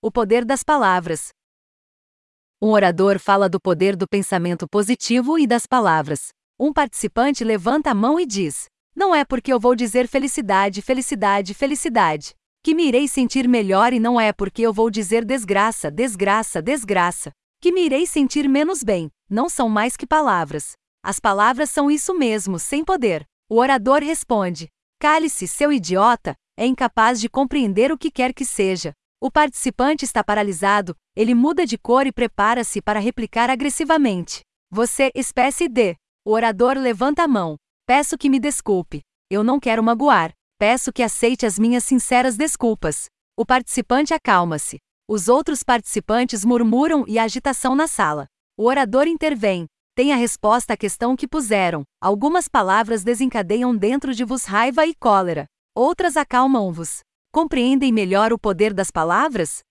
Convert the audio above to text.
O poder das palavras. Um orador fala do poder do pensamento positivo e das palavras. Um participante levanta a mão e diz: "Não é porque eu vou dizer felicidade, felicidade, felicidade, que me irei sentir melhor, e não é porque eu vou dizer desgraça, desgraça, desgraça, que me irei sentir menos bem." Não são mais que palavras. As palavras são isso mesmo, sem poder. O orador responde: "Cale-se, seu idiota, é incapaz de compreender o que quer que seja." O participante está paralisado, ele muda de cor e prepara-se para replicar agressivamente: "Você, espécie de..." O orador levanta a mão: "Peço que me desculpe. Eu não quero magoar. Peço que aceite as minhas sinceras desculpas." O participante acalma-se. Os outros participantes murmuram e há agitação na sala. O orador intervém: "Tem a resposta à questão que puseram. Algumas palavras desencadeiam dentro de vos raiva e cólera. Outras acalmam-vos. Compreendem melhor o poder das palavras?